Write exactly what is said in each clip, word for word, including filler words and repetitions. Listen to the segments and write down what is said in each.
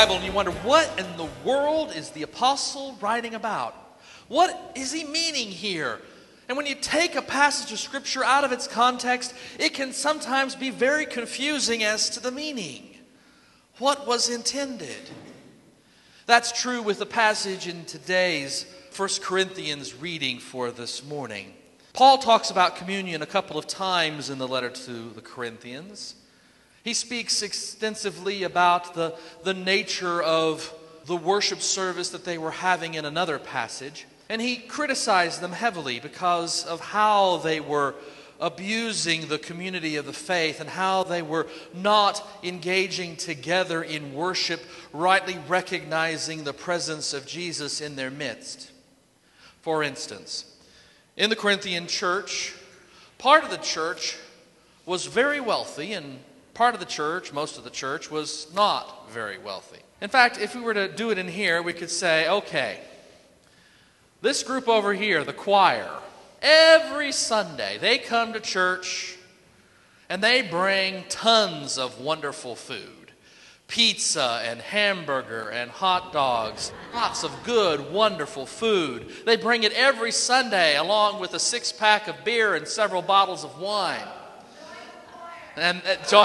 Bible and you wonder, what in the world is the apostle writing about? What is he meaning here? And when you take a passage of Scripture out of its context, it can sometimes be very confusing as to the meaning. What was intended? That's true with the passage in today's First Corinthians reading for this morning. Paul talks about communion a couple of times in the letter to the Corinthians. He speaks extensively about the, the nature of the worship service that they were having in another passage. And he criticized them heavily because of how they were abusing the community of the faith and how they were not engaging together in worship, rightly recognizing the presence of Jesus in their midst. For instance, in the Corinthian church, part of the church was very wealthy and part of the church, most of the church, was not very wealthy. In fact, if we were to do it in here, we could say, okay, this group over here, the choir, every Sunday they come to church and they bring tons of wonderful food. Pizza and hamburger and hot dogs, lots of good, wonderful food. They bring it every Sunday along with a six-pack of beer and several bottles of wine. And so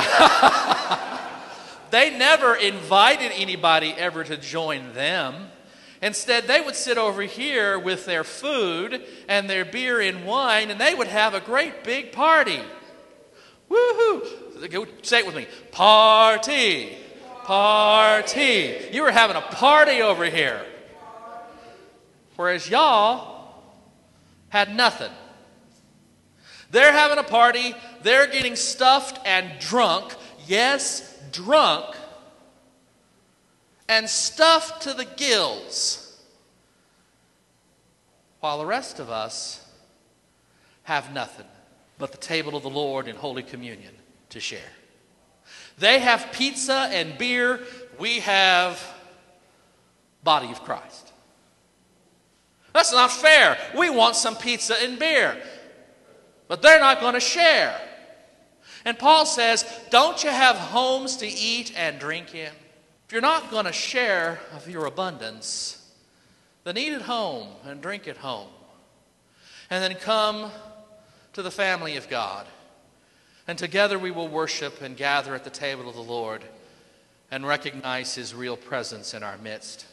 they never invited anybody ever to join them. Instead, they would sit over here with their food and their beer and wine, and they would have a great big party. Woohoo! Say it with me. Party! Party! You were having a party over here. Whereas y'all had nothing. They're having a party. They're getting stuffed and drunk. Yes, drunk. And stuffed to the gills, while the rest of us have nothing but the table of the Lord in Holy Communion to share. They have pizza and beer. We have body of Christ. That's not fair. We want some pizza and beer, but they're not going to share. And Paul says, don't you have homes to eat and drink in? If you're not going to share of your abundance, then eat at home and drink at home. And then come to the family of God. And together we will worship and gather at the table of the Lord and recognize His real presence in our midst.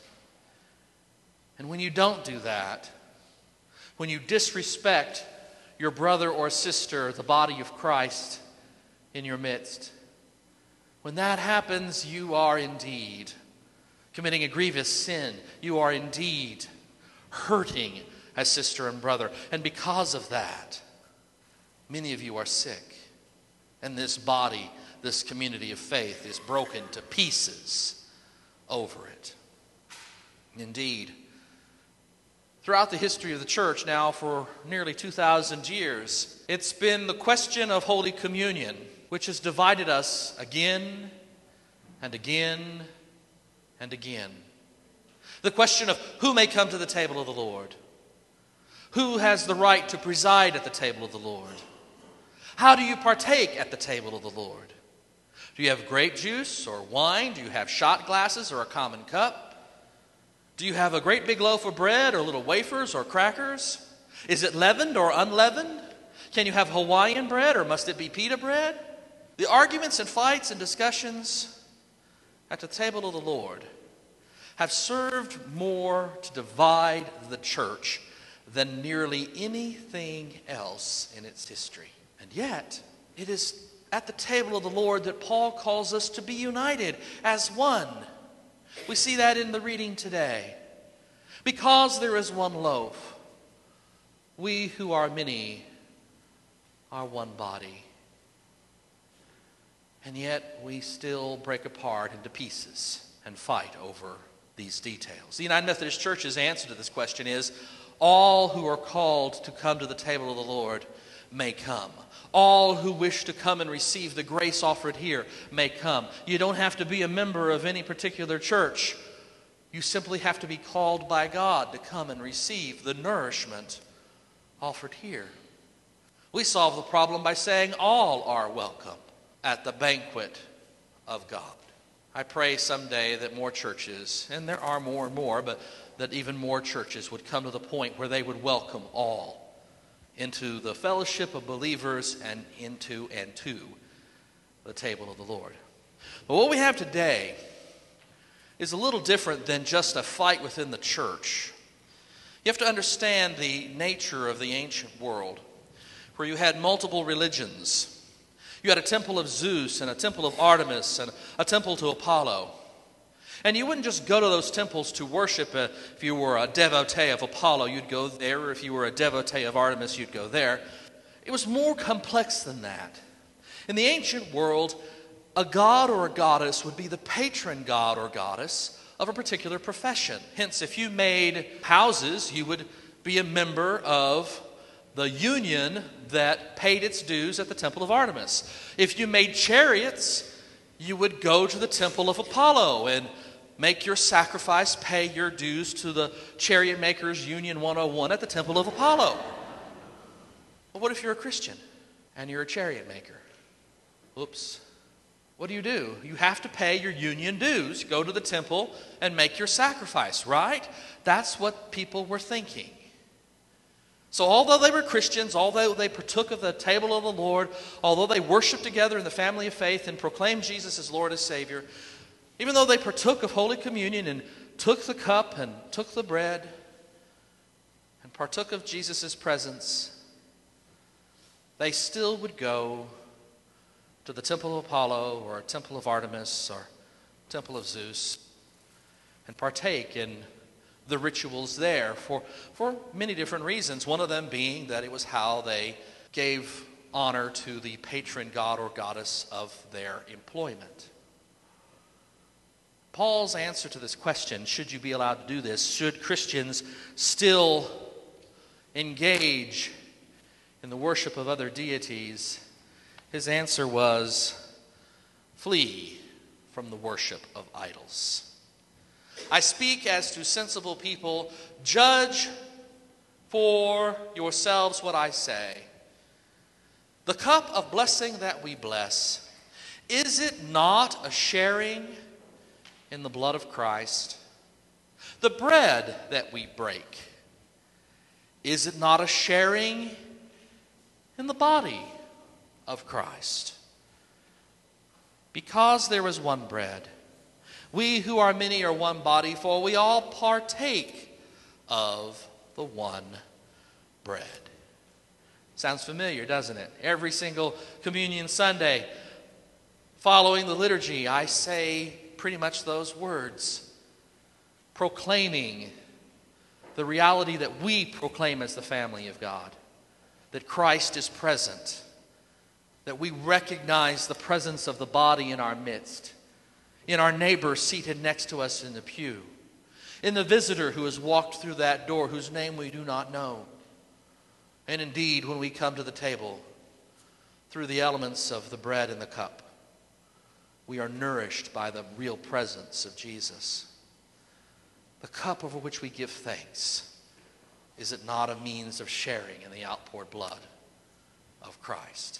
And when you don't do that, when you disrespect your brother or sister, the body of Christ in your midst, when that happens, you are indeed committing a grievous sin. You are indeed hurting as sister and brother. And because of that, many of you are sick. And this body, this community of faith is broken to pieces over it. Indeed, throughout the history of the church now for nearly two thousand years, it's been the question of Holy Communion which has divided us again and again and again. The question of who may come to the table of the Lord. Who has the right to preside at the table of the Lord? How do you partake at the table of the Lord? Do you have grape juice or wine? Do you have shot glasses or a common cup? Do you have a great big loaf of bread or little wafers or crackers? Is it leavened or unleavened? Can you have Hawaiian bread or must it be pita bread? The arguments and fights and discussions at the table of the Lord have served more to divide the church than nearly anything else in its history. And yet, it is at the table of the Lord that Paul calls us to be united as one. We see that in the reading today. Because there is one loaf, we who are many are one body. And yet we still break apart into pieces and fight over these details. The United Methodist Church's answer to this question is, all who are called to come to the table of the Lord may come. All who wish to come and receive the grace offered here may come. You don't have to be a member of any particular church. You simply have to be called by God to come and receive the nourishment offered here. We solve the problem by saying all are welcome at the banquet of God. I pray someday that more churches, and there are more and more, but that even more churches would come to the point where they would welcome all into the fellowship of believers and into and to the table of the Lord. But what we have today is a little different than just a fight within the church. You have to understand the nature of the ancient world, where you had multiple religions. You had a temple of Zeus and a temple of Artemis and a temple to Apollo. And you wouldn't just go to those temples to worship. Uh, if you were a devotee of Apollo, you'd go there. Or if you were a devotee of Artemis, you'd go there. It was more complex than that. In the ancient world, a god or a goddess would be the patron god or goddess of a particular profession. Hence, if you made houses, you would be a member of the union that paid its dues at the temple of Artemis. If you made chariots, you would go to the temple of Apollo and make your sacrifice, pay your dues to the Chariot Makers Union one oh one at the temple of Apollo. But what if you're a Christian and you're a chariot maker? Oops. What do you do? You have to pay your union dues, go to the temple and make your sacrifice, right? That's what people were thinking. So although they were Christians, although they partook of the table of the Lord, although they worshiped together in the family of faith and proclaimed Jesus as Lord and Savior, even though they partook of Holy Communion and took the cup and took the bread and partook of Jesus' presence, they still would go to the temple of Apollo or a temple of Artemis or temple of Zeus and partake in the rituals there for, for many different reasons. One of them being that it was how they gave honor to the patron god or goddess of their employment. Paul's answer to this question, should you be allowed to do this? Should Christians still engage in the worship of other deities? His answer was, flee from the worship of idols. I speak as to sensible people, judge for yourselves what I say. The cup of blessing that we bless, is it not a sharing in the blood of Christ? The bread that we break, is it not a sharing in the body of Christ? Because there is one bread, we who are many are one body, for we all partake of the one bread. Sounds familiar, doesn't it? Every single communion Sunday, following the liturgy, I say pretty much those words, proclaiming the reality that we proclaim as the family of God, that Christ is present, that we recognize the presence of the body in our midst, in our neighbor seated next to us in the pew, in the visitor who has walked through that door, whose name we do not know. And indeed, when we come to the table, through the elements of the bread and the cup, we are nourished by the real presence of Jesus. The cup over which we give thanks, is it not a means of sharing in the outpoured blood of Christ?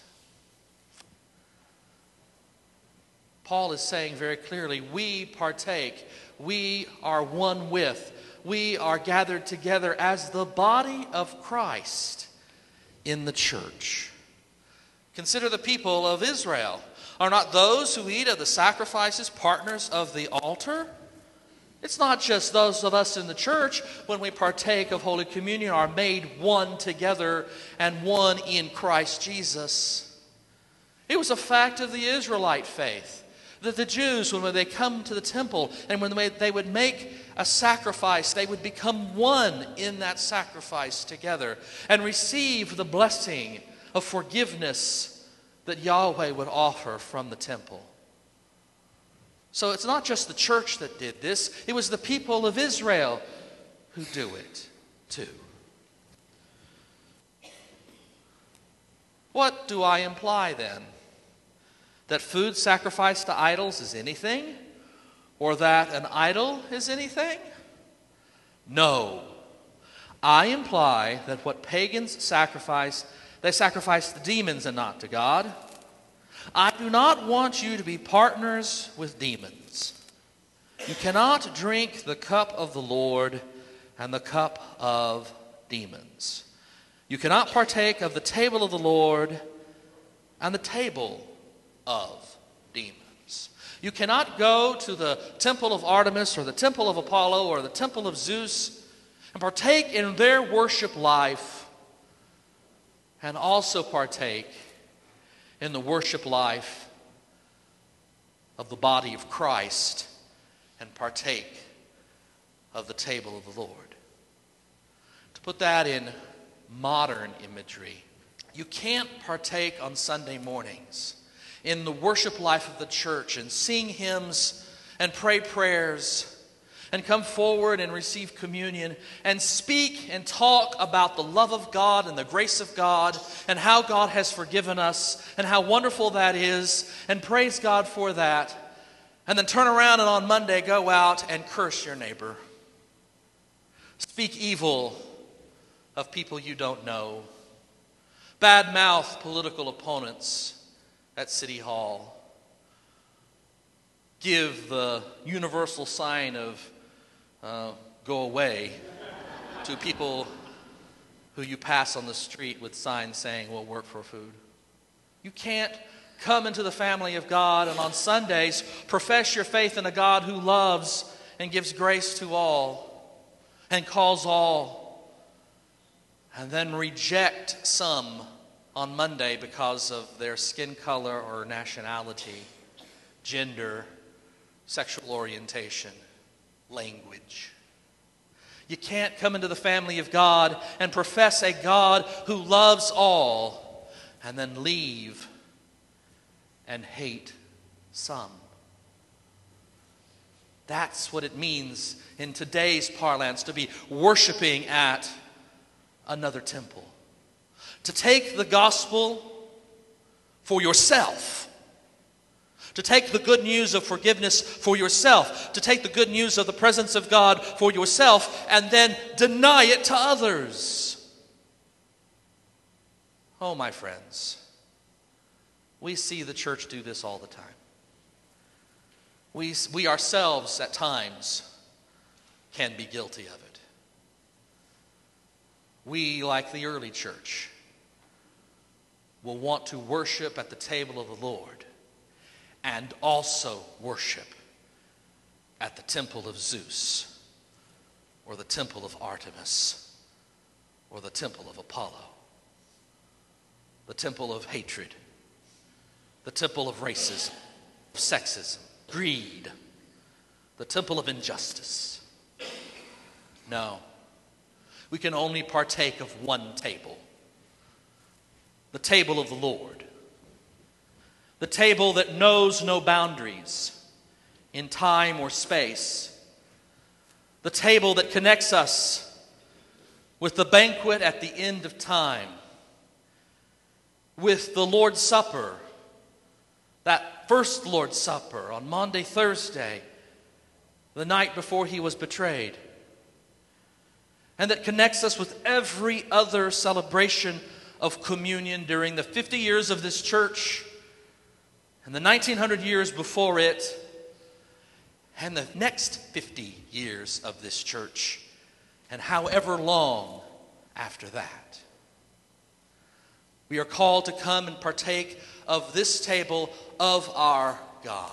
Paul is saying very clearly, we partake, we are one with, we are gathered together as the body of Christ in the church. Consider the people of Israel. Are not those who eat of the sacrifices partners of the altar? It's not just those of us in the church, when we partake of Holy Communion, are made one together and one in Christ Jesus. It was a fact of the Israelite faith that the Jews, when they come to the temple and when they would make a sacrifice, they would become one in that sacrifice together and receive the blessing of forgiveness that Yahweh would offer from the temple. So it's not just the church that did this, it was the people of Israel who do it too. What do I imply then? That food sacrificed to idols is anything? Or that an idol is anything? No. I imply that what pagans sacrifice, they sacrifice to demons and not to God. I do not want you to be partners with demons. You cannot drink the cup of the Lord and the cup of demons. You cannot partake of the table of the Lord and the table of demons. You cannot go to the temple of Artemis or the temple of Apollo or the temple of Zeus and partake in their worship life and also partake in the worship life of the body of Christ and partake of the table of the Lord. To put that in modern imagery, you can't partake on Sunday mornings in the worship life of the church and sing hymns and pray prayers and come forward and receive communion and speak and talk about the love of God and the grace of God and how God has forgiven us and how wonderful that is, and praise God for that, and then turn around and on Monday go out and curse your neighbor. Speak evil of people you don't know. Badmouth political opponents at City Hall. Give the universal sign of uh, go away to people who you pass on the street with signs saying, we'll work for food. You can't come into the family of God and on Sundays profess your faith in a God who loves and gives grace to all and calls all, and then reject some on Monday because of their skin color or nationality, gender, sexual orientation, language. You can't come into the family of God and profess a God who loves all and then leave and hate some. That's what it means in today's parlance to be worshiping at another temple. To take the gospel for yourself. To take the good news of forgiveness for yourself. To take the good news of the presence of God for yourself and then deny it to others. Oh, my friends, we see the church do this all the time. We, we ourselves at times can be guilty of it. We, like the early church, will want to worship at the table of the Lord and also worship at the temple of Zeus or the temple of Artemis or the temple of Apollo, the temple of hatred, the temple of racism, sexism, greed, the temple of injustice. No, we can only partake of one table, the table of the Lord, the table that knows no boundaries in time or space, the table that connects us with the banquet at the end of time, with the Lord's Supper, that first Lord's Supper on Maundy Thursday, the night before he was betrayed, and that connects us with every other celebration of communion during the fifty years of this church and the nineteen hundred years before it and the next fifty years of this church and however long after that. We are called to come and partake of this table of our God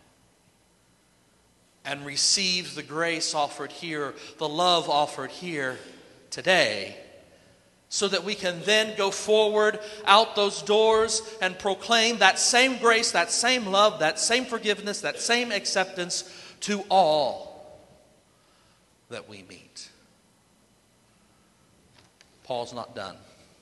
and receive the grace offered here, the love offered here today, so that we can then go forward out those doors and proclaim that same grace, that same love, that same forgiveness, that same acceptance to all that we meet. Paul's not done.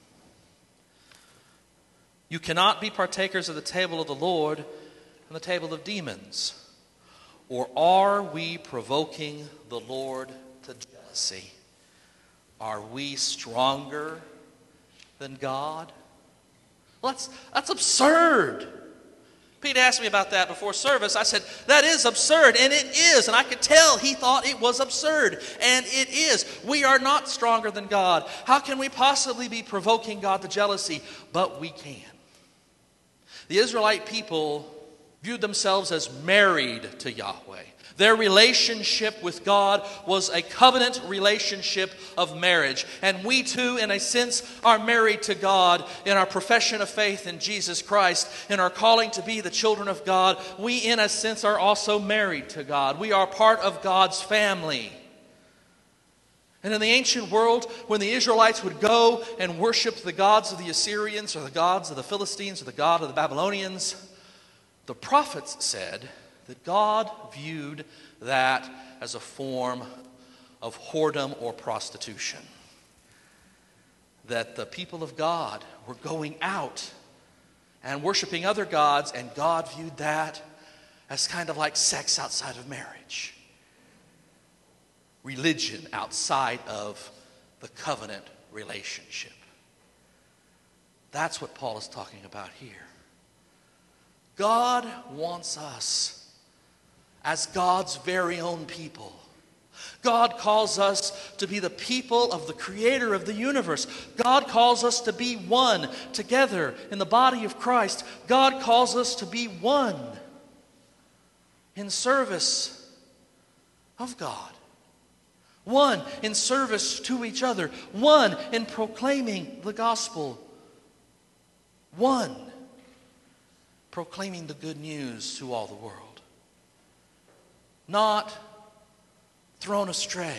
You cannot be partakers of the table of the Lord and the table of demons. Or are we provoking the Lord to jealousy? Are we stronger than God? Well, that's, that's absurd. Pete asked me about that before service. I said, that is absurd, and it is. And I could tell he thought it was absurd, and it is. We are not stronger than God. How can we possibly be provoking God to jealousy? But we can. The Israelite people viewed themselves as married to Yahweh. Their relationship with God was a covenant relationship of marriage. And we too, in a sense, are married to God in our profession of faith in Jesus Christ, in our calling to be the children of God. We, in a sense, are also married to God. We are part of God's family. And in the ancient world, when the Israelites would go and worship the gods of the Assyrians or the gods of the Philistines or the god of the Babylonians, the prophets said that God viewed that as a form of whoredom or prostitution. That the people of God were going out and worshiping other gods, and God viewed that as kind of like sex outside of marriage. Religion outside of the covenant relationship. That's what Paul is talking about here. God wants us as God's very own people. God calls us to be the people of the Creator of the universe. God calls us to be one together in the body of Christ. God calls us to be one in service of God. One in service to each other. One in proclaiming the gospel. One proclaiming the good news to all the world. Not thrown astray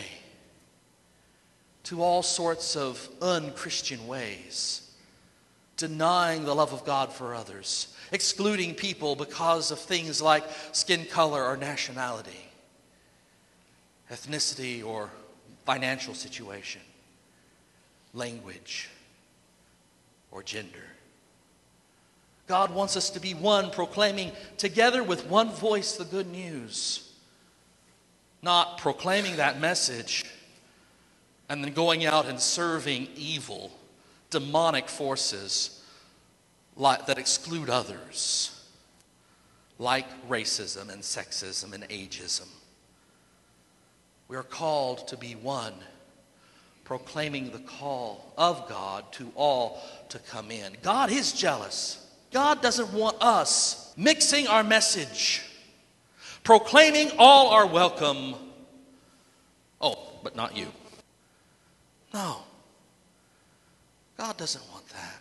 to all sorts of unchristian ways, denying the love of God for others, excluding people because of things like skin color or nationality, ethnicity or financial situation, language or gender. God wants us to be one, proclaiming together with one voice the good news. Not proclaiming that message and then going out and serving evil, demonic forces like, that exclude others, like racism and sexism and ageism. We are called to be one, proclaiming the call of God to all to come in. God is jealous. God doesn't want us mixing our message, proclaiming all are welcome. Oh, but not you. No. God doesn't want that.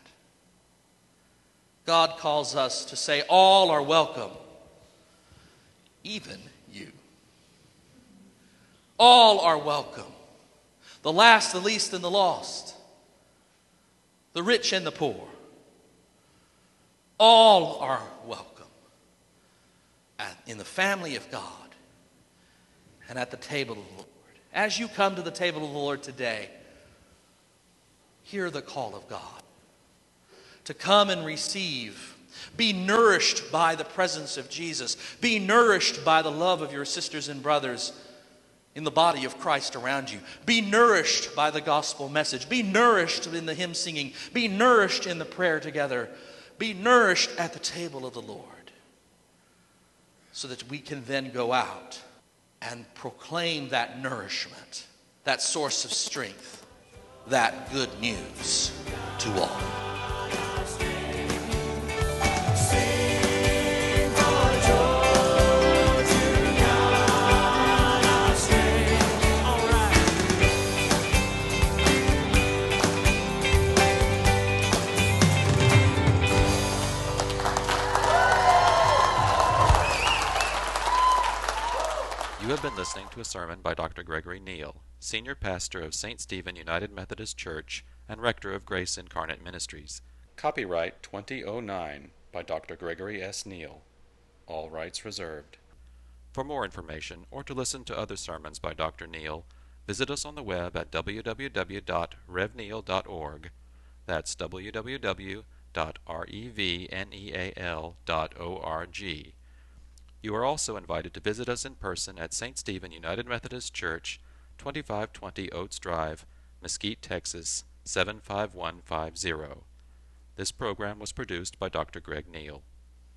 God calls us to say all are welcome, even you. All are welcome. The last, the least, and the lost. The rich and the poor. All are welcome in the family of God and at the table of the Lord. As you come to the table of the Lord today, hear the call of God to come and receive. Be nourished by the presence of Jesus. Be nourished by the love of your sisters and brothers in the body of Christ around you. Be nourished by the gospel message. Be nourished in the hymn singing. Be nourished in the prayer together. Be nourished at the table of the Lord, so that we can then go out and proclaim that nourishment, that source of strength, that good news to all. You have been listening to a sermon by Doctor Gregory Neal, Senior Pastor of Saint Stephen United Methodist Church and Rector of Grace Incarnate Ministries. Copyright twenty oh nine by Doctor Gregory S. Neal. All rights reserved. For more information or to listen to other sermons by Doctor Neal, visit us on the web at w w w dot rev neal dot org. That's w w w dot rev neal dot org. You are also invited to visit us in person at Saint Stephen United Methodist Church, twenty-five twenty Oates Drive, Mesquite, Texas, seven five one five zero. This program was produced by Doctor Greg Neal.